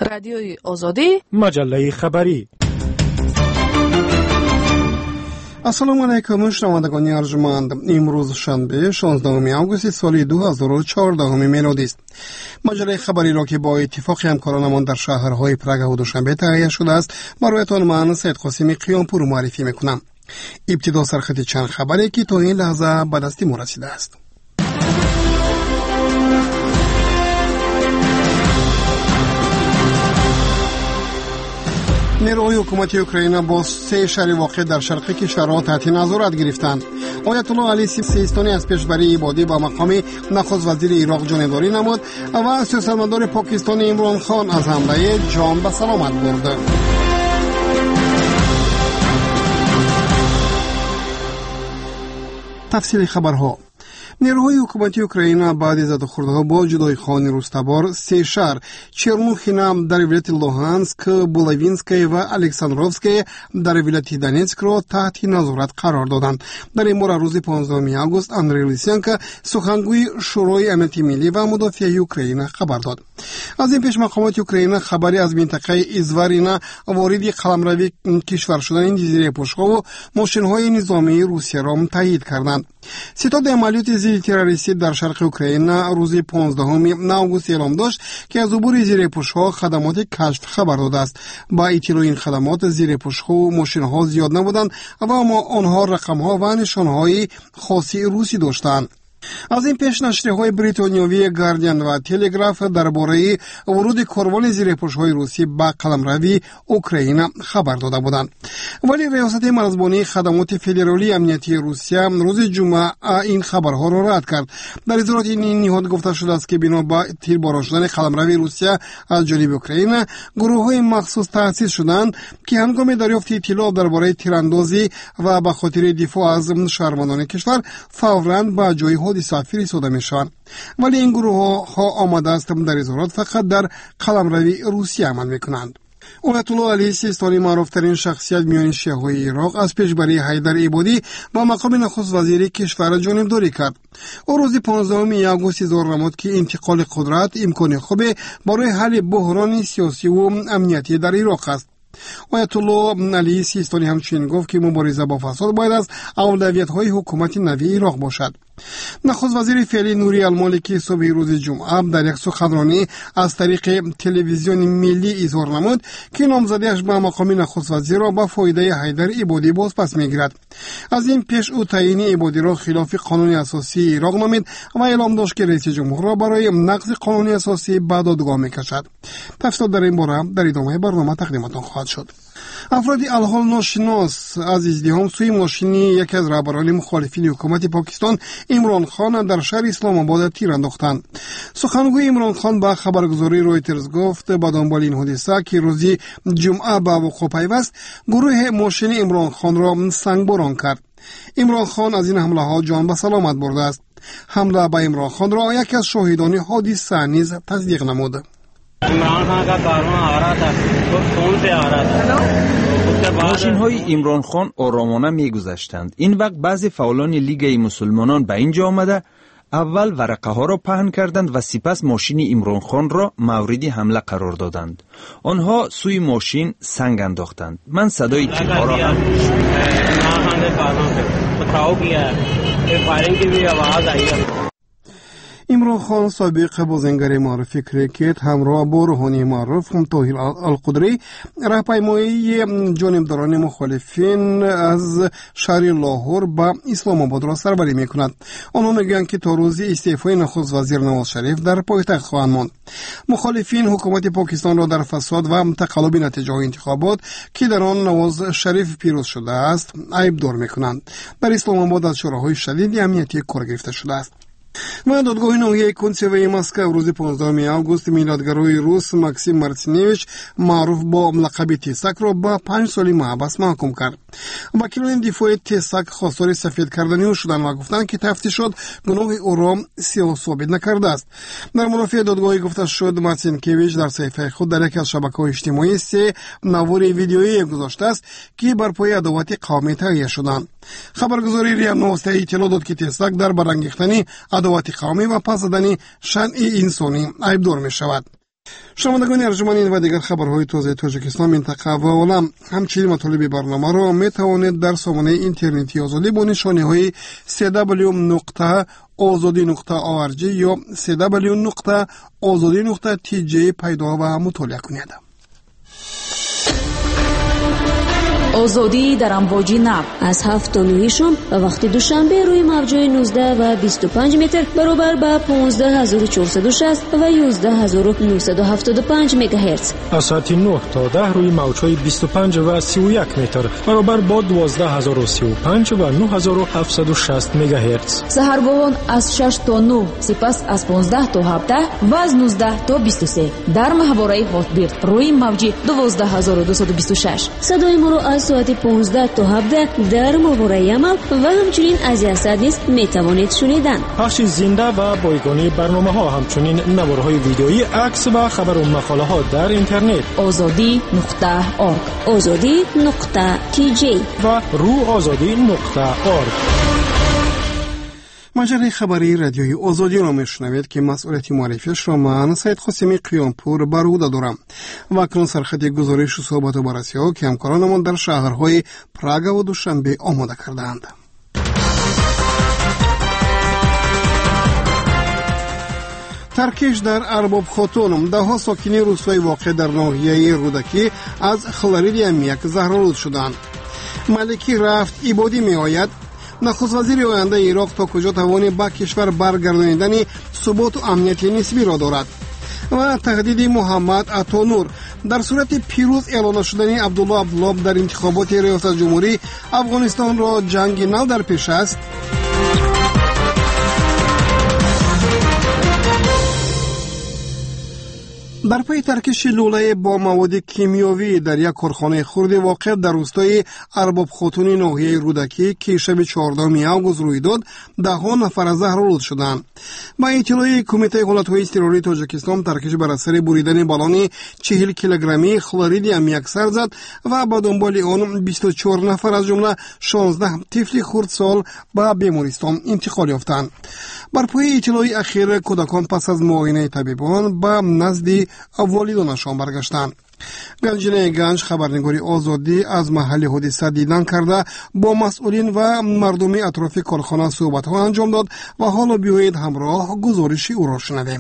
رادیوی آزادی، مجله خبری. السلام علیکم شنوندگان ارجمند. امروز شنبه 16 آگوست سال 2014 میلادی است. مجله خبری را که با اتفاق همکارانمان در شهرهای پراگ و دوشنبه تهیه شده است برایتان من سید قاسمی قیامپور معرفی میکنم. ابتدا سرخط چند خبری که تا این لحظه به دست ما رسیده است. نیروهای حکومتی اوکراین با 3 شهر واقع در شرق کشور تحت نظارت گرفتند. آیت الله علی سیستانی از پیشبری عبادی با مقام نخست وزیر عراق جانبداری نمود و سیاستمدار پاکستانی عمران خان از حمله جان به سلامت برد. تفصیل خبرها. نیروهای حکومتی اوکراین بعد از زده‌خوردها با جدای خانی روستابار 3 شهر چرنوخینا در ولایت لوهانسک، بولوینسک و الکساندروفسک در ولایت دونتسک را تحت نظارت قرار دادند. در این مورد روز 15 آگوست اندری لیسینکو سخنگوی شورای امنیت ملی و مدافعه اوکراین خبر داد. از این پیش مقامات اوکراین خبری از منطقه ایزوارینا وارد قلمروی کشور شدن جزیره پوشخا و ماشین‌های نظامی روسیه را تایید کردند. ستاد عملیات ضد تروریستی در شرق اوکراین روز 15 آگوست اعلام داشت که از عبور زیر پوش‌ها خدمات کشف خبر داده است. با اطلاع این خدمات زیر پوش‌ها و ماشین‌ها زیاد نبودند و اما آنها رقم‌ها و نشان‌های خاصی روسی داشتند. از این پیش نشریه‌های بریتانیایی گاردین و تلگراف درباره ورود کاروان زیرپوش‌های روسی به قلمروی اوکراین خبر داده بودند. ولی ریاست مرزبانی خدمات فدرالی امنیتی روسیه روز جمعه این خبرها را رد کرد. در اظهارات این نهاد گفته شده است که بنا به تیرباران شدن قلمروی روسیه از جانب اوکراین گروه‌های مخصوص تأسیس شدند که هنگام دریافت اطلاع درباره تیراندازی و به خاطر دفاع از شهروندان کشور فوراً به جای حادثه فرستاده میشوند. ولی این گروه ها آمده است در اظهارات فقط در قلمروی روسیه عمل میکنند. آیت الله علی سیستانی معروفترین شخصیت میان شیعه‌های عراق از پیشبری حیدر عبادی با مقام نخست وزیر کشور جانبداری کرد. او روز 15 آگوست اظهار نمود که انتقال قدرت امکان خوب برای حل بحران سیاسی و امنیتی در عراق است. آیت الله علی سیستانی همچنین گفت که مبارزه با فساد باید از اولویت‌های حکومت نوی عراق باشد. نخست وزیر فعلی نوری المالکی صبح روز جمعه در یک سخنرانی از طریق تلویزیون ملی اظهار نمود که نامزدیش به مقام نخست وزیر را با فایده حیدر عبادی باز پس میگیرد. از این پیش او تعیین عبادی را خلاف قانون اساسی عراق نامید و اعلام داشت که رئیس جمهور را برای نقض قانون اساسی به دادگاه میکشد. تفصیلات در این باره در ادامه برنامه تقدیمتان خواهد شد. افرادی الحال ناشناس از ازدحام سوی ماشینی یکی از رهبران مخالفین حکومت پاکستان عمران خان در شهر اسلام آباد تیر انداختند. سخنگوی عمران خان به خبرگزاری رویترز گفت با دنبال این حادثه که روز جمعه به وقوع پیوست گروه ماشین عمران خان را سنگباران کرد. عمران خان از این حمله ها جان به سلامت برده است. حمله به عمران خان را یکی از شاهدان حادثه نیز تصدیق نمود. عمران خان کا کاروان آ رہا تھا تو فون سے آ رہا تھا. ماشین‌های عمران خان آرامانه می‌گذشتند. این وقت بعضی فعالان لیگ مسلمانان به اینجا آمده اول ورقه ها را پهن کردند و سپس ماشین عمران خان را مورد حمله قرار دادند. آنها سوی ماشین سنگ انداختند. من صدای تیرها را هم عمران خان سابق بازیگر معروف کریکت همراه با روحانی معروف طاهر القدری راهپیمایی جانبداران مخالفین از شهر لاهور به اسلام آباد را سربری می‌کند. آنها میگویند که تا روز استعفای نخست وزیر نواز شریف در پایتخت خواهند ماند. مخالفین حکومت پاکستان را در فساد و تقلب نتیجه انتخابات که در آن نواز شریف پیروز شده است عیبدار می‌کنند. در اسلام آباد از شوراهای شدید امنیتی کار گرفته شده است. و دادگاه ناحیه کنسروی مسکو روز 15 آگوست میلادگرای روس ماکسیم مارتینویچ معروف با لقب تیساک را با 5 سال محبس محکوم کرد. وکیلان دفاع تیساک خواستار سفید کردن او شدند و گفتند که تفتیشات گناه او را ثابت نکرده است. در مرافع دادگاه گفته شد مارتینکویچ در صفحه خود در یک از شبکه‌های اجتماعی 3 نوار ویدیویی گذاشته است که بر پایه ادوات قومی تهیه شدند. خبرگزاری ریا نوسته اطلاع داد که تیساک در برانگیختن ادوات قومی و پس دادن شأن انسانی عیبدار می شود. شنوندگان ارجمند، این و دیگر خبرهای تازه تاجیکستان، منطقه و عالم، همچنین مطالب برنامه را می توانید در سامانه اینترنتی آزادی با نشانه‌های www.azadi.org یا www.azadi.tj پیدا و مطالعه کنید. آزادی در امواج نو از 7 تا 9 شام و وقت دوشنبه روی موج‌های 19 و 25 متر برابر با 15460 و 11975 مگاهرتز. از ساعت 9 تا 10 روی موج‌های 25 و 31 متر برابر با 12035 و 9760 مگاهرتز. سحرگاهان از 6 تا 9، سپس از 15 تا 17 و از 19 تا 23 در محوره هاتبیرد روی موج 12226. صدای ما را از ساعت 15 تا 17 در محوره عمل و همچنین از یاسد نیز می توانید شنیدن. پخش زنده و بایگانی برنامه ها، همچنین نوارهای ویدئویی، عکس و خبر و مقاله ها در اینترنت azadi.org azadi.tj و ruazadi.org. مجله خبری رادیوی آزادی را میشنوید که مسئولیت معرفیش را من سید قاسمی قیامپور بر عهده دارم و اکنون سرخط گزارش و صحبت و بررسی ها که همکارانمان در شهرهای پراگ و دوشنبه آماده کردند. ترکش در ارباب خاتون، ده ها ساکنین روستای واقع در ناحیه رودکی از خلارید امیک زهرآلود شدند. ملکی رفت عبادی می آید. نخست وزیر آینده عراق تا کجا توان به کشور برگردانیدن ثبات و امنیت نسبی را دارد و تهدید محمد عطانور در صورت پیروز اعلان شدن عبدالله در انتخابات ریاست جمهوری افغانستان را جنگ نو در پیش است. در پی ترکش لوله با مواد کیمیاوی در یک کارخانه خرد واقع در روستای ارباب خاتون ناحیه رودکی که شب 14 اوگوست روی داد، ده ها نفر زهرآلود شدند. با اطلاع کمیته حالتهای اضطراری تاجیکستان، ترکش بر اثر بریدن بالون 40 کیلوگرمی خلارید امیک سر زد و با دنبال آن 24 نفر از جمله 16 طفل خردسال به بیمارستان انتقال یافتند. بر پای اطلاع اخیر، کودکان پس از معاینه طبیبان به نزد والدانشان برگشتند. گنجینه گنج، خبرنگاری آزادی، از محل حادثه دیدن کرده با مسئولین و مردم اطراف کارخانه صحبت ها انجام داد و حالا بیایید همراه گزارش او را شنویم.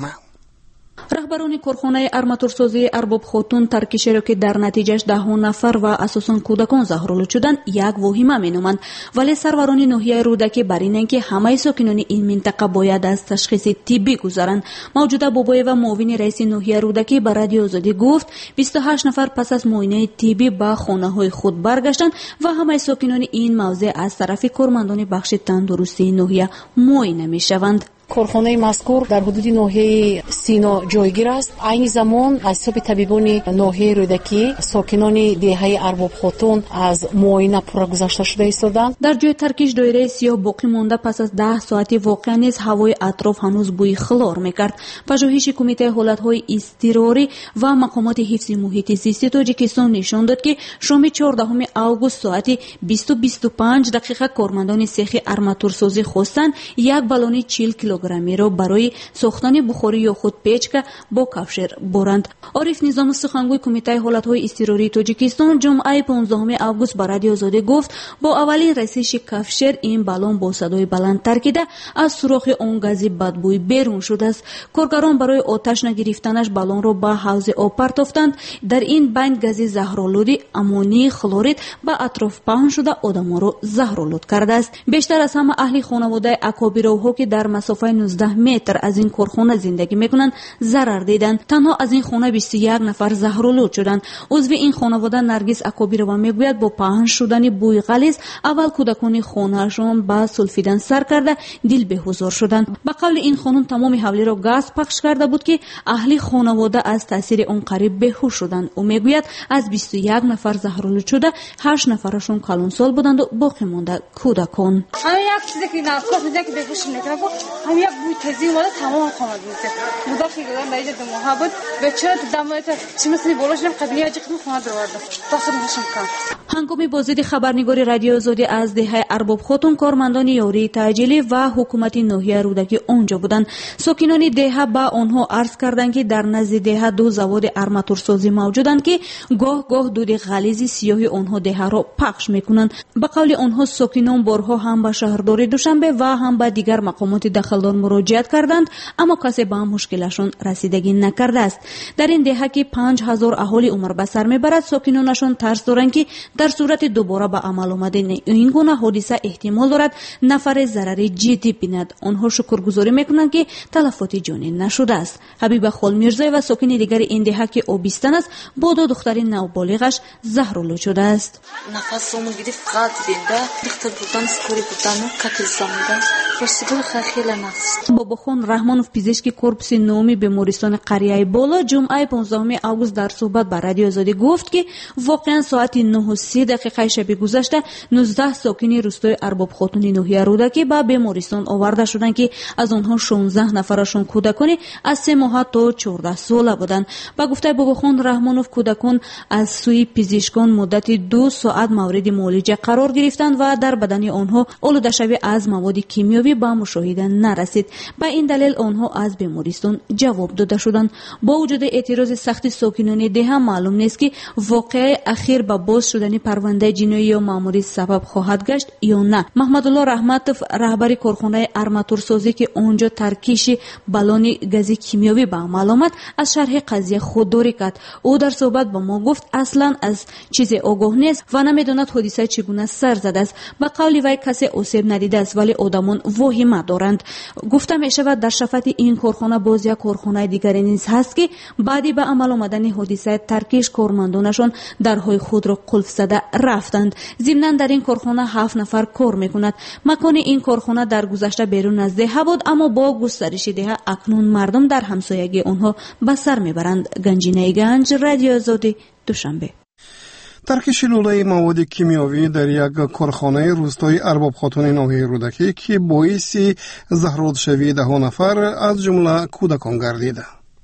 رهبران کارخانه ارماتورسازی ارباب خاتون ترکشی را که در نتیجهش 10 نفر و اساساً کودکان زهرآلود شدند یک واهمه مینامند، ولی سروران ناحیه رودکی بر اینند که همه ساکنان این منطقه باید از تشخیص طبی گذرند. موجوده بابای و معاون رئیس ناحیه رودکی به رادیو آزادی گفت 28 نفر پس از معاینه طبی به خانه‌های خود برگشتند و همه ساکنان این موضع از طرف کارمندان بخش تندرستی ناحیه معاینه میشوند. کارخانه مذکور در حدود ناحیه سینا جایگیر است. عین زمان از حساب طبیبان ناحیه رودکی ساکنان دهه ارباب خاتون از معاینه پورا گذشته شده ایستادند. در جای ترکش دایره سیاه باقی مانده پس از 10 ساعت واقع نیز هوای اطراف هنوز بوی خلار میکرد. پژوهش کمیته حالتهای اضطراری و مقامات حفظ محیط زیست تاجیکستان نشان داد که شام 14 اوگوست ساعت 20:25 دقیقه کارمندان سیخ ارماتورسازی خواستند یک بالون 40 کیلوگرمی را برای ساختن بخاری یا خود پیچ با کفشر برند. عارف نظام، سخنگوی کمیته حالتهای اضطراری تاجیکستان، جمعه 15 اوگوست به رادیو آزادی گفت با اولین رسیدگی کفشر این بالون با صدای بلند ترکیده از سوراخ آن گازی بدبوی بیرون شده است. کارگران برای آتش نگرفتنش بالون را به حوض آب پرتافتند. در این بین گازی زهرآلودی امونی خلورید به اطراف پهن شده آدم‌ها را زهرآلود کرده است. بیشتر از همه اهل خانواده اکابرها که در مسافه 19 متر از این کارخانه زندگی میکنند ضرر دیدند. تنها از این خانه 21 نفر زهرآلود شدند. عضو این خانواده نرگس اکابروا میگوید با پهن شدن بوی غلیظ اول کودکان خانه‌شان با سولفیدن سر کرده دل بهزار شدند. به قول این خانم تمام حوله را گاز پخش کرده بود که اهل خانواده از تاثیر اون قریب بهوش شدند. او میگوید از 21 نفر زهرآلود شده 8 نفرشون کلانسال بودند و باقی مانده کودکان. هم یک بوی تازی اومده تمام خامد میشه مدار که گذارم در اینجا دو ماه بود بچه دمایت چی مثلی بولاشنم قبیلی اجی خدم خامد رو وردم داخل نشم کن. هنگامی بازدید خبرنگاری رادیو آزادی از دهه ارباب خاتون کارمندان یاری تعجیلی و حکومت ناحیه رودکی آنجا بودند. ساکنان دهه با آنها عرض کردند که در نزد دهه دو زواد آرماتورسازی موجودند که گاه گاه دود غلیظ سیاه آنها دهه را پخش میکنند. به قول آنها ساکنان بارها هم به شهرداری دوشنبه و هم به دیگر مقامات دخلدار مراجعت کردند اما کسی به مشکلشان رسیدگی نکرده است. در این دهه که 5000 اهالی عمر به سر میبرد ساکنانشان ترس دارند که در صورت دوباره به عمل آمدن این گونه حادثه احتمال دارد نفر ضرری جدی بیند. آنها شکرگزاری میکنند که تلفات جانی نشده است. حبیب خال میرزایی و ساکن دیگر این دهه که آبستن است با دو دختر نوبالغش زهرالود شده است. نفسمون گرفت قد بنده دختر بودن سکوری بودن کتل زمیدن رسیدگی خیلی نفس. باباخان رحمانوف پزشک کورپس نومی بیمارستان قریه بالا جمعه 15 آگوست در صحبت با رادیو آزادی گفت که واقعا ساعت 9:30 شب گذشته 19 ساکن روستای ارباب خاتون ناحیه رودکی به بیمارستان آورده شدند که از آنها 16 نفرشون کودکان از 3 ماه تا 14 ساله بودند. با گفته باباخان رحمانوف کودکان از سوی پزشکان مدت 2 ساعت مورد معالجه قرار گرفتند و در بدن آنها آلوده شوی از مواد کیمیایی به مشاهده نرسید. به این دلیل آنها از بیمارستان جواب داده شدند. با وجود اعتراض سخت ساکنان ده معلوم نیست که واقعه اخیر به باز شدن پرونده جنایی یا ماموری سبب خواهد گشت یا نه. محمد الله رحمتوف رهبر کارخانه آرماتورسازی که آنجا ترکیش بالون گاز کیمیایی به عمل آمد از شرح قضیه خودداری کرد. او در صحبت با ما گفت اصلا از چیز آگاه نیست و نمیداند حادثه چگونه سر زده است. به قول وی کسی آسیب ندیده است ولی آدمان واهمه دارند. گفتم میشود در شفت این کارخانه باز یک کارخانه دیگری نیز هست که بعدی به عمل آمدن حادثه ترکیش کارمندانشان درهای خود را قلف زده رفتند. ضمناً در این کارخانه 7 نفر کار میکند. مکان این کارخانه در گذشته بیرون از دهه بود اما با گسترش دهه اکنون مردم در همسایگی آنها به سر میبرند. گنجینه گنج رادیو آزادی دوشنبه. ترکیش لوله مواد کیمیایی در یک کارخانه روستای ارباب خاتون ناحیه رودکی که باعث زهرالود شوی 10 نفر از جمله کودکان گردید.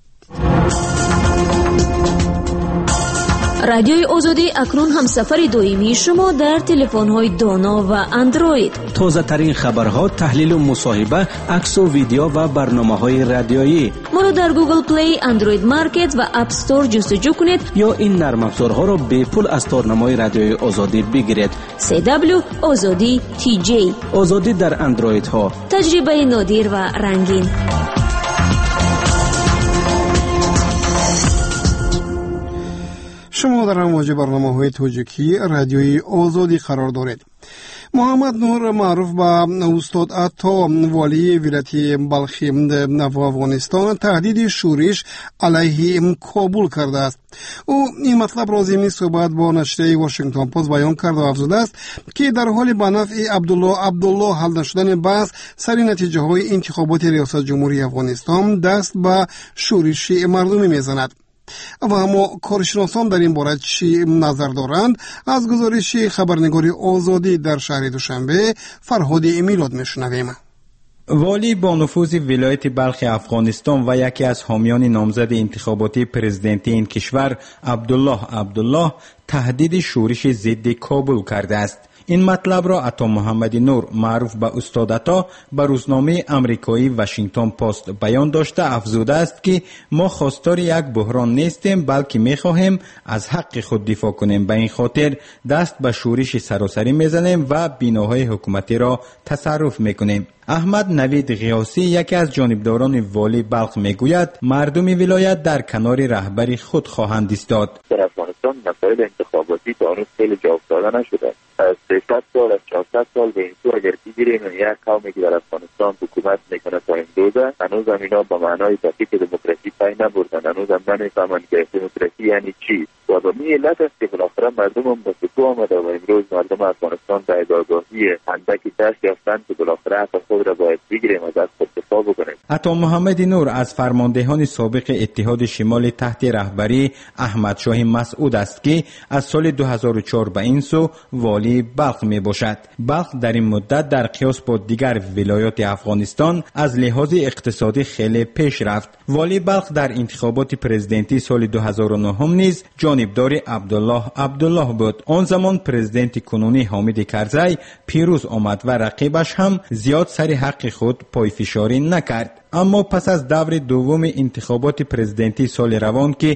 رادیوی آزادی اکنون هم سفر دائمی شما در تلفن‌های دانا و اندروید. تازه ترین خبرها، تحلیل و مصاحبه، عکس و ویدیو و برنامه‌های رادیویی. ما را در گوگل پلی، اندروید مارکت و اپ استور جستجو کنید یا این نرم افزارها را به پول از تارنمای رادیوی آزادی بگیرید. CW آزادی TJ آزادی در اندروید ها. تجربه نادر و رنگین. شما در امواج برنامه‌های توجیکی رادیوی آزادی قرار دارید. محمد نور معروف به استاد عطا والی ولایت بلخ افغانستان تهدید شورش علیه کابل کرده است. او این مطلب را ضمن صحبت با نشریه واشنگتن پست بیان کرده و افزوده است که در حال به نفع عبدالله حل نشدن بحث سر نتیجه های انتخابات ریاست جمهوری افغانستان دست به شورش مردمی میزند. و اما کارشناسان در این باره چی نظر دارند؟ از گزارش خبرنگاری آزادی در شهر دوشنبه فرهاد میلاد میشنویم. والی با نفوذ ولایت بلخ افغانستان و یکی از حامیان نامزد انتخاباتی پرزیدنتی این کشور عبدالله تهدید شورش ضد کابل کرده است. این مطلب را عطا محمد نور معروف به استاد عطا به روزنامه امریکایی واشنگتن پست بیان داشته افزوده است که ما خواستار یک بحران نیستیم بلکه می‌خواهیم از حق خود دفاع کنیم. به این خاطر دست به شورش سراسری میزنیم و بناهای حکومتی را تصرف میکنیم. احمد نوید غیاسی یکی از جانبداران والی بلخ میگوید مردم ولایت در کنار رهبری خود خواهند ایستاد. در افغانستان مسائل انتخاباتی تا هنوز خیلی جا افتاده نشده. از 300 سال از 400 سال به این سو اگر بگیریم یک قومی که در افغانستان حکومت میکنه تا امروزه هنوز هم اینا با معنای دقیق دموکراسی پی نبردن. هنوز هم نمیفهمند که دموکراسی یعنی چی. و به این علت است که بالاخره مردم هم به سکو آمده و امروز مردم افغانستان به آگاهی اندکی دست یافتند که بالاخره حق خود را باید بگیریم و از خود دفاع بکنیم. عطا محمد نور از فرماندهان سابق اتحاد شمال تحت رهبری احمد شاه مسعود است که از سال 2004 به این سو والی بلخ می باشد. بلخ در این مدت در قیاس با دیگر ولایات افغانستان از لحاظ اقتصادی خیلی پیش رفت. والی بلخ در انتخابات پرزیدنتی سال 2009 نیز جانبدار عبدالله بود. آن زمان پرزیدنت کنونی حامد کرزی پیروز آمد و رقیبش هم زیاد سر حق خود پایفشاری نکرد. اما پس از دور دوم انتخابات پرزیدنتی سال روان که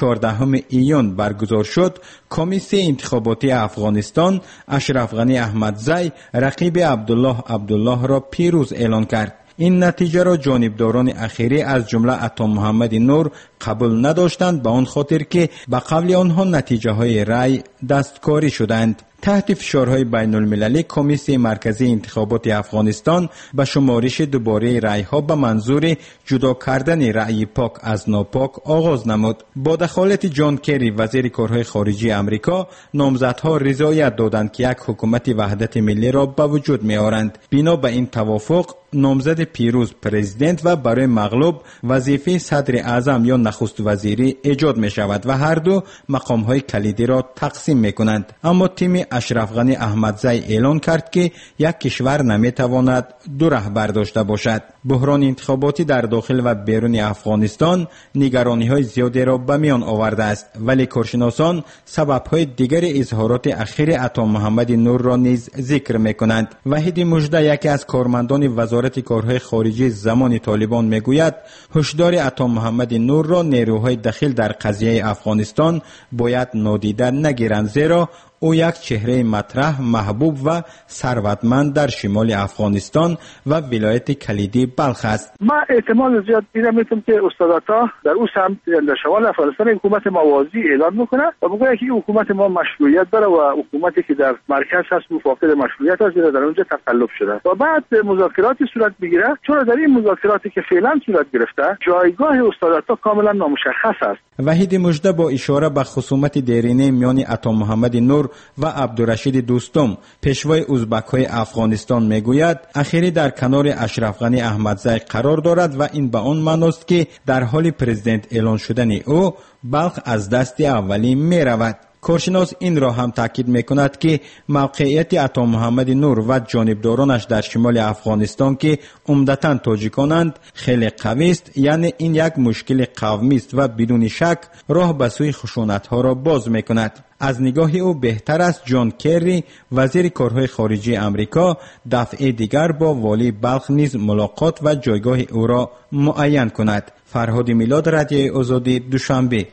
14 ایون برگزار شد، کمیسیون انتخاباتی افغانستان اشرف غنی احمدزی رقیب عبدالله را پیروز اعلان کرد. این نتیجه را جانبداران اخیری از جمله عطا محمد نور قبول نداشتند، به آن خاطر که به قبل آنها نتیجه های رای دستکاری شدند. تحت فشارهای بین المللی کمیسیون مرکزی انتخابات افغانستان به شمارش دوباره رای ها به منظور جدا کردن رای پاک از ناپاک آغاز نمود. با دخالت جان کری وزیر کارهای خارجی امریکا، نامزدها رضایت دادند که یک حکومت وحدت ملی را به وجود می آورند. بنا به این توافق نامزد پیروز پرزیدنت و برای مغلوب وظیفه صدر اعظم یا نخست وزیری ایجاد می شود و هر دو مقام های کلیدی را تقسیم می کنند. اما تیم اشرف غنی احمدزی اعلان کرد که یک کشور نمی تواند دو رهبر داشته باشد. بحران انتخاباتی در داخل و بیرون افغانستان نگرانی های زیادی را به میان آورده است، ولی کارشناسان سبب های دیگر اظهارات اخیر عطا محمد نور را نیز ذکر می کنند. وحید مژده یکی از کارمندان وزارت کارهای خارجی زمان طالبان می گوید هشدار عطا محمد نور را نیروهای دخیل در قضیه افغانستان باید نادیده نگیرند، زیرا او یک چهره مطرح، محبوب و ثروتمند در شمال افغانستان و ولایت کلیدی بلخ است. ما احتمال زیاد دیدم میتونم که استاد عطا در او سمت در شمال افغانستان حکومت موازی اعلان میکنه و بگه که حکومت ما مشروعیت داره و حکومتی که در مرکز هست فاقد مشروعیت است، در اونجا تقلب شده و بعد مذاکراتی صورت بگیره. چون در این مذاکراتی که فعلا صورت گرفته جایگاه استاد عطا کاملا نامشخص است. وحید مژده با اشاره به خصومت دیرینه میان عطا محمد نور و عبدالرشید دوستم پیشوای ازبک‌های افغانستان میگوید اخیری در کنار اشرف غنی احمدزی قرار دارد و این به آن معناست که در حال پرزیدنت اعلان شدن او بلخ از دست اولی می رود. کارشناس این را هم تاکید میکند که موقعیت عطا محمد نور و جانبدارانش در شمال افغانستان که عمدتاً تاجیکانند خیلی قوی است، یعنی این یک مشکل قومی است و بدون شک راه به سوی خشونت‌ها را باز میکند. از نگاه او بهتر است جان کری وزیر کارهای خارجی امریکا دفعه دیگر با والی بلخ نیز ملاقات و جایگاه او را معین کند. فرهاد میلاد، رادیوی آزادی، دوشنبه.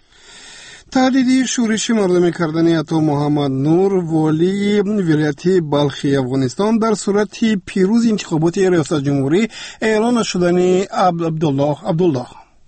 تهدید شورش مردمی کردن عطا محمد نور والی ولایت بلخ افغانستان در صورت پیروز انتخابات ریاست جمهوری اعلان شدن عبدالله.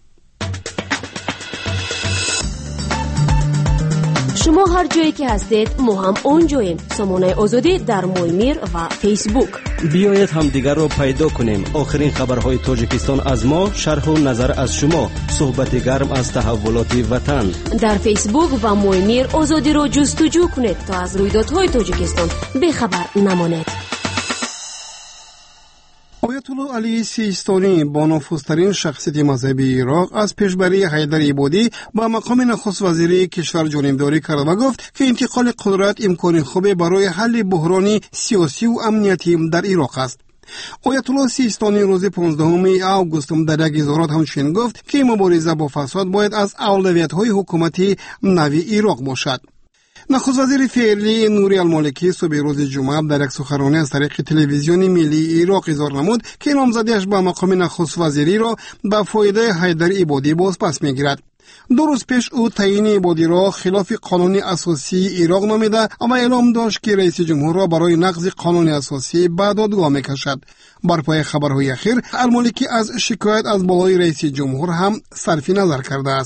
شما هر جایی که هستید ما هم اون جاییم. سامانه آزادی در مویمیر و فیسبوک. بیایید هم دیگر رو پیدا کنیم. آخرین خبرهای تاجیکستان از ما، شرح و نظر از شما، صحبت گرم از تحولات وطن. در فیسبوک و مویمیر آزادی رو جستجو کنید تا از رویدادهای تاجیکستان بخبر نمانید. آیت الله علی سیستانی با نفوذترین شخصیت مذهبی عراق از پیشبری حیدر عبادی با مقام نخست وزیری کشور جانبداری کرد و گفت که انتقال قدرت امکان خوبی برای حل بحران سیاسی و امنیتی در عراق است. آیت الله سیستانی روز 15 آگوست در یک اظهارات همچنین گفت که مبارزه با فساد باید از اولویت‌های حکومتی نوی عراق باشد. نخست وزیر فعلی نوری المالکی صبح روز جمعه در یک سخنرانی از طریق تلویزیون ملی عراق اظهار نمود که نامزدیش به مقام نخست وزیری را به فایده حیدر عبادی بازپس میگیرد. 2 روز پیش او تعیین عبادی را خلاف قانون اساسی عراق نامیده و اعلام داشت که رئیس جمهور را برای نقض قانون اساسی به دادگاه میکشد. بر پای خبرهای اخیر المالکی از شکایت از بالای رئیس جمهور هم صرف نظر کرده است.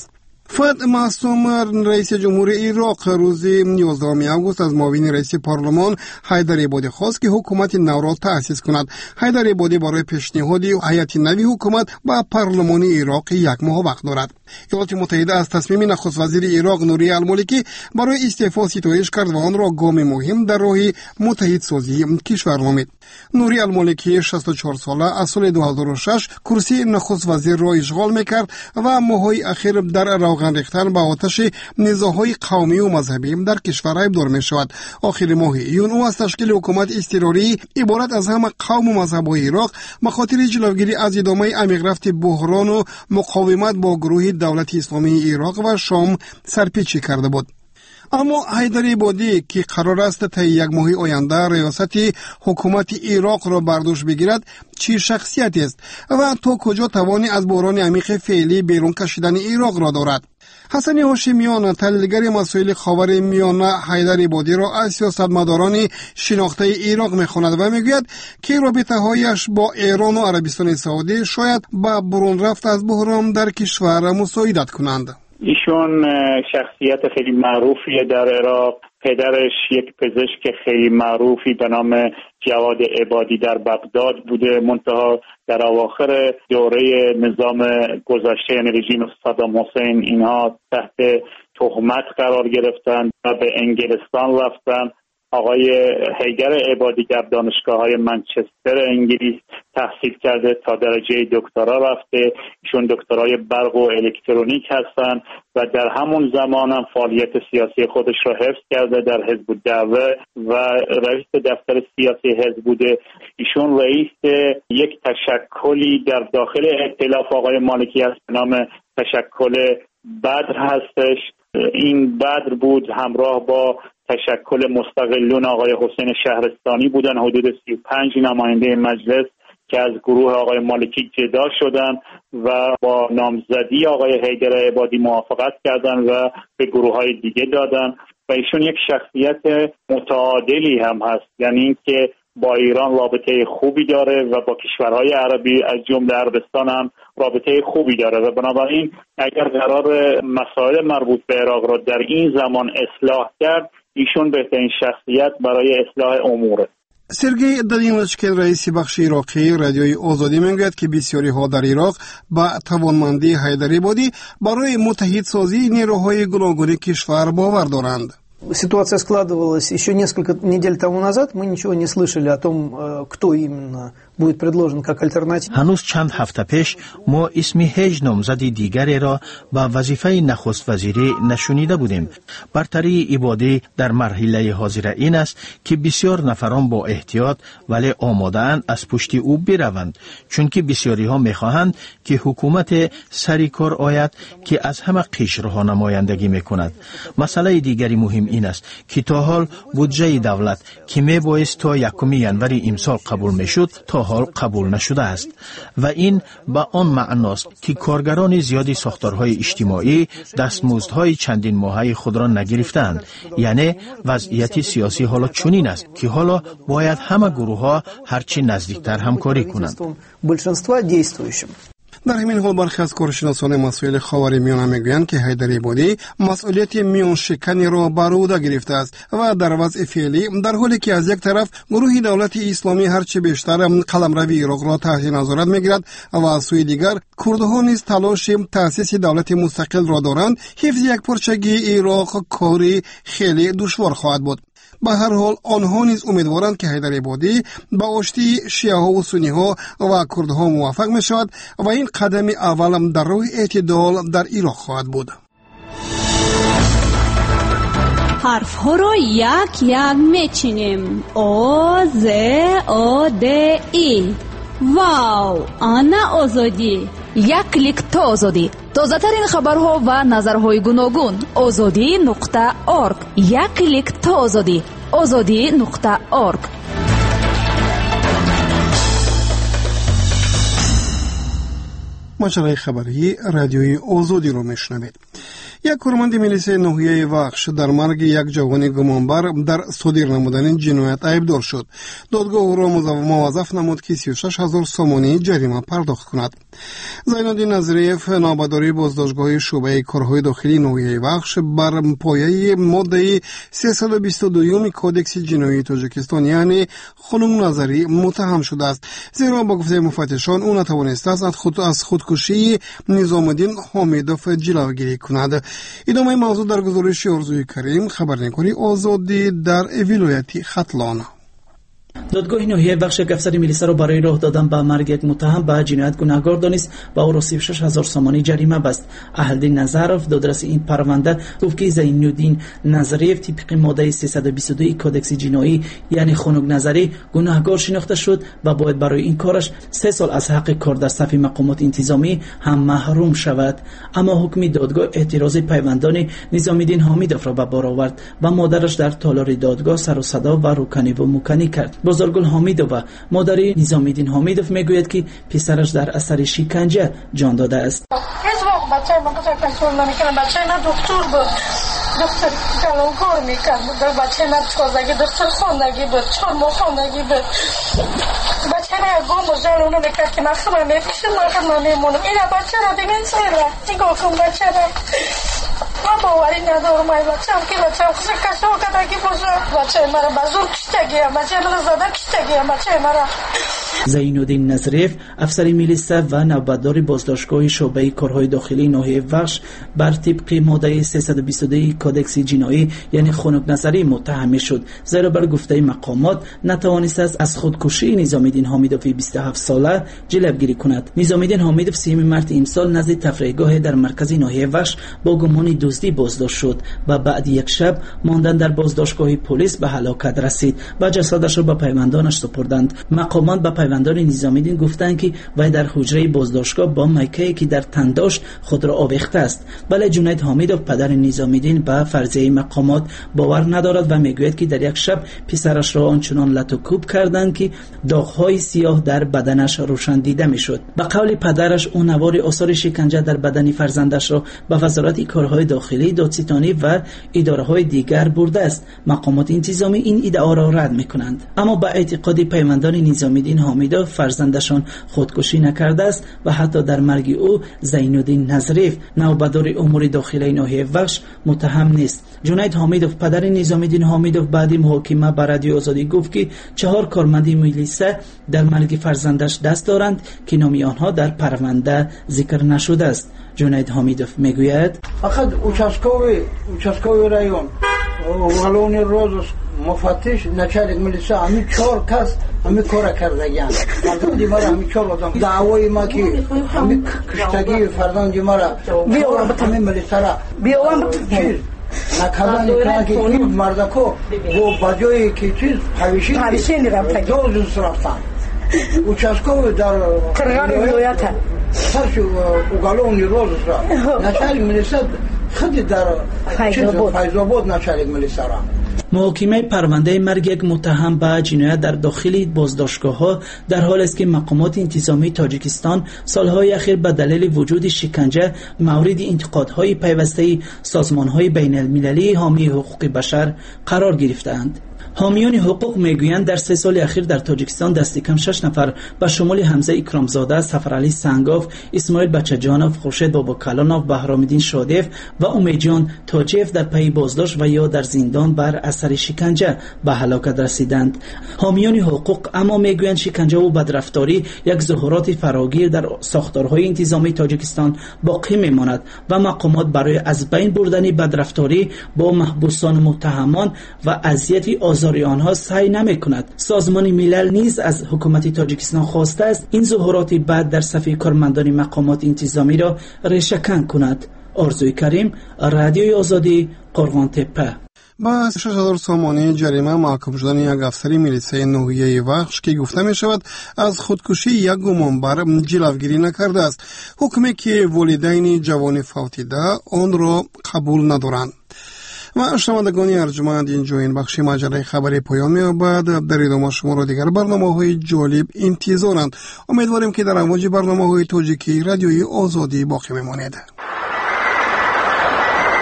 فد معصوم رئیس جمهور عراق روز 11 آگوست از معاون رئیس پارلمان حیدر عبادی خواست که حکومت نو را تأسیس کند. حیدر عبادی برای پیشنهاد هیئت نوی حکومت با پارلمان عراق یک ماه وقت دارد. ایالات متحده از تصمیم نخست وزیر عراق نوری المالکی برای استعفا ستایش کرد و آن را گام مهم در راه متحد سازی کشور نامید. نوری المالکی 64 ساله از سال 2006 کرسی نخست وزیر را اشغال میکرد و ماه‌های اخیر در روغن ریختن به آتش نزاع‌های قومی و مذهبی در کشور ابدار می شود. آخر ماه ایون او از تشکیل حکومت اضطراری عبارت از همه قوم و مذهب‌های عراق به خاطر جلوگیری از ادامه عمیق‌رفت بحران و مقاومت با گروه دولت اسلامی عراق و شام سرپیچی کرده بود. اما حیدر عبادی که قرار است تا یک ماه آینده ریاست حکومت عراق را بر دوش بگیرد چی شخصیتی است و تا کجا توانی از بحران عمیق فعلی بیرون کشیدن عراق را دارد؟ حسن هاشمیان تحلیلگر مسائل خاورمیانه حیدر عبادی را از سیاستمداران شناخته عراق می‌خواند و میگوید که رابطه‌هایش با ایران و عربستان سعودی شاید با برون رفت از بحران در کشور مساعدت کنند. ایشون شخصیت خیلی معروفیه در عراق. پدرش یک پزشک خیلی معروفی به نام جواد عبادی در بغداد بوده، منتها در اواخر دوره نظام گذشته یعنی رژیم صدام حسین اینها تحت تهمت قرار گرفتن و به انگلستان رفتن. آقای حیدر عبادی در دانشگاه‌های منچستر انگلیس تحصیل کرده، تا درجه دکترا رفته. ایشون دکترای برق و الکترونیک هستن و در همون زمان هم فعالیت سیاسی خودش را حفظ کرده در حزب الدعوه و رئیس دفتر سیاسی حزب بوده. ایشون رئیس یک تشکلی در داخل ائتلاف آقای مالکی است به نام تشکل بدر هستش. این بدر بود همراه با تشکل مستقلون آقای حسین شهرستانی بودن، حدود 35 نماینده مجلس که از گروه آقای مالکی جدا شدن و با نامزدی آقای حیدر عبادی موافقت کردن و به گروه‌های دیگه دادن و ایشون یک شخصیت متعادلی هم هست، یعنی اینکه با ایران رابطه خوبی داره و با کشورهای عربی از جمله عربستان هم رابطه خوبی داره و بنابراین اگر قرار مسائل مربوط به عراق را در این زمان اصلاح کرد ایشون بهترین شخصیت برای اصلاح اموره. سرگئی دانیلچکین رئیس بخش عراقی رادیوی آزادی میگوید که بسیاری ها در عراق با توانمندی حیدر عبادی برای متحد سازی نیروهای گوناگون کشور باور دارند. Ситуация складывалась еще несколько недель тому назад. Мы ничего не слышали о том, кто именно будет предложен как альтернатива. هنوز چند هفته پیش ما اسم هیچ نامزد دیگری را با وظیفه نخست وزیری نشنیده بودیم. برتری عبادی در مرحله حاضر این است که بسیار نفران با احتیاط ولی آماده اند از پشت او بروند، چون که بسیاری ها میخواهند که حکومت سری کار آید که از همه قشرها نمایندگی میکند. مسئله دیگری مهم این است که تا حال بودجه دولت که میبایست تا 1 ینوری امسال قبول میشد تا حال قبول نشده است و این به آن معناست که کارگران زیادی ساختارهای اجتماعی دستمزدهای چندین ماهه خود را نگرفتند. یعنی وضعیت سیاسی حالا چنین است که حالا باید همه گروه ها هرچی نزدیکتر همکاری کنند. در همین حال برخی از کارشناسان مسائل خاورمیانه میگویند که حیدر عبادی مسئولیت میان شکنی را بر عهده گرفته است و در وضع فعلی در حالی که از یک طرف گروه دولت اسلامی هرچه بیشتر قلمرو عراق را تحت نظارت میگیرد و از سوی دیگر کردها نیز تلاش تأسیس دولت مستقل را دارند، حفظ یک پارچگی عراق کاری خیلی دشوار خواهد بود. به هر حال آنها نیز امیدوارند که حیدر عبادی با آشتی شیعه ها و سنی ها و کردها موفق می شود و این قدم اول در راه اعتدال در عراق خواهد بود. حرف ها را یک یک میچینیم. او ز او د ای. واو، آنا آزادی. یک کلیک تا آزادی. تازه ترین خبرها و نظرهای گوناگون. azadi.org. یک کلیک تا آزادی. azadi.org. مجله خبری رادیوی آزادی رو میشنوید. یک کارمند میلیسه ناحیه وخش در مرگ یک جوان گمانبر در صادر نمودن جنایت عیبدار شد. دادگاه او را موظف نمود که 36,000 سومانی جریمه پرداخت کند. زینالدین نظریف نامبرداری بازداشتگاه شعبه کارهای داخلی ناحیه وخش بر پایه ماده 322 کودکس جنایی تاجیکستان یعنی خانم نظری متهم شده است، زیرا با گفته مفتشان او نتوانسته است از خودکشی نظام الدین حمیدوف جلوگیری کند. ادامه موضوع در گزارش آرزوی کریم، خبرنگاری آزادی در ولایت ختلان. دادگاه ناحیه بخش افسر میلیسا را برای راه دادن به مرگ یک متهم به جنایت گناهکار دانست و او را 36,000 سومانی جریمه بست. اهلدین نظرف دادرس این پرونده گفت که زینالدین نظریف طبق ماده 322 کودکس جنایی یعنی خنک نظری گناهکار شناخته شد و باید برای این کارش 3 سال از حق کار در صف مقامات انتظامی هم محروم شود. اما حکم دادگاه اعتراض پیوندان نظام‌الدین حمیدوف را به بار آورد و مادرش در تالار دادگاه سر و صدا و روکنی و مکنی کرد. بزرگل حمیدوف مادر نظام‌الدین حمیدوف میگوید که پسرش در اثر شکنجه جان داده است. هیچ وقت بچه من کنترل نمی‌کنه. بچه من دکتر بود، دکتر کار می‌کرد. بچه من تازگی دکتر خواندگی بود، 4 ماه خواندگی بود. بچه من گم و جلو نمی‌کرد که من خبر می‌پیشم من میمونم. این بچه را ببین سیره نگاه کن بچه را من باوری ندارم. ای بچه هم که بچه هم خوزه کشتا کدگی باشه. بچه مرا بزرگ کشتگی هم بچه مرا زده کشتگی هم بچه مرا. زینالدین نظریف افسر میلیسا و نوبتدار بازداشتگاه شعبه کارهای داخلی ناحیه وخش بر طبق ماده 322 کودکس جنایی یعنی خنک نظری متهم شد، زیرا بر گفته مقامات نتوانست از خودکشی نظام‌الدین حمیدوف 27 ساله جلوگیری کند. نظام‌الدین حمیدوف 3 مارس امسال نزد تفریحگاه در مرکز ناحیه وخش با گمان دزدی بازداشت شد و بعد یک شب ماندن در بازداشتگاه پلیس به هلاکت رسید و جسدش را به پیوندانش سپردند. مقامات به پیوندان نظام‌الدین گفتند که وی در حجره بازداشتگاه با مایکه‌ای که در تن داشت خود را آویخته است. بله، جنید حمیدوف پدر نظام‌الدین به فرضیه مقامات باور ندارد و میگوید که در یک شب پسرش را آنچنان لط و کوب کردند که داغ‌های سیاه در بدنش روشن دیده میشد. به قول پدرش او نوار آثار شکنجه در بدن فرزندش را به وزارت کارهای داخلی، دادستانی و اداره‌های دیگر برده است. مقامات انتظامی این ادعا را رد می‌کنند. اما با اعتقاد پیوندان نظام‌الدین حمیدوف فرزندشان خودکشی نکرده است و حتی در مرگ او زینالدین نظریف نوبتدار امور داخلی ناحیه وخش متهم نیست. جنید حمیدوف پدر نظام‌الدین حمیدوف بعد محاکمه به رادیو آزادی گفت که 4 کارمند میلیسا در مرگ فرزندش دست دارند که نام آنها در پرونده ذکر نشده است. جنید حمیدوف میگوید فقط участковый район уголовный розыск مفتش начальник میلیسا همین 4 کس همین کار کردگیان. فرزند مرا همین 4 آدم دعوای ما که همین کشتگی فرزند مرا بیاورم همین میلیسا را بیاورم نکردن کار که این مردکو و بجایی که چیز پویشی دوز رفتن участковый در ولایت سرش уголовный розыск را начальник میلیسا خود در فیض‌آباد начальник میلیسا را. محاکمه پرونده مرگ یک متهم به جنایت در داخل بازداشتگاه‌ها در حالی است که مقامات انتظامی تاجیکستان سالهای اخیر به دلیل وجود شکنجه مورد انتقادهای پیوسته سازمان‌های بین‌المللی حامی حقوق بشر قرار گرفته‌اند. حامیان حقوق میگویند در 3 سال اخیر در تاجیکستان دست کم 6 نفر به شمول حمزه اکرامزاده، سفرعلی سنگاف، اسماعیل بچه‌جانوف، خورشید باباکلانوف، بهرام‌الدین شادیف و امیدجان تاجیف در پی بازداشت و یا در زندان بر اثر شکنجه به هلاکت رسیدند. حامیان حقوق اما میگویند شکنجه و بدرفتاری یک ظاهرات فراگیر در ساختارهای انتظامی تاجیکستان باقی میماند و مقامات برای از بین بردن بدرفتاری با محبوسان متهمان و اذیت آزار آنها سعی نمی‌کند. سازمان ملل نیز از حکومت تاجیکستان خواسته است این ظاهرات بد در صف کارمندان مقامات انتظامی را ریشه‌کن کند. آرزوی کریم، رادیوی آزادی، قرغان تپه. با 6,000 سومانی جریمه محکوم شدن یک افسر میلیسای ناحیه وخش که گفته می شود از خودکشی یک گمانبر جلوگیری نکرده است. حکمی که والدین جوان فوتیده آن را قبول ندارند. و شنوندگان ارجمند، اینجا این بخش مجله خبری پایان می‌یابد. در ادامه شما را دیگر برنامه‌های جالب انتظارند. امیدواریم که در امواج برنامه‌های تاجیکی رادیوی آزادی باقی بمانید.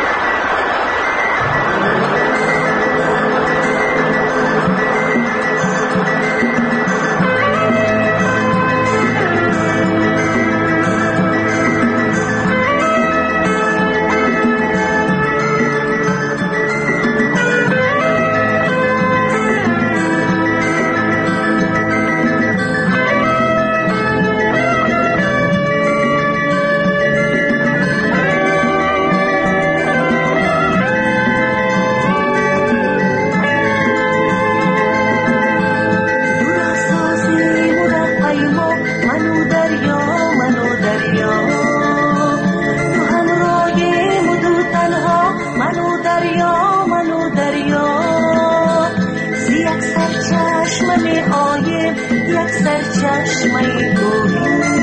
یک سرچشمه گوهی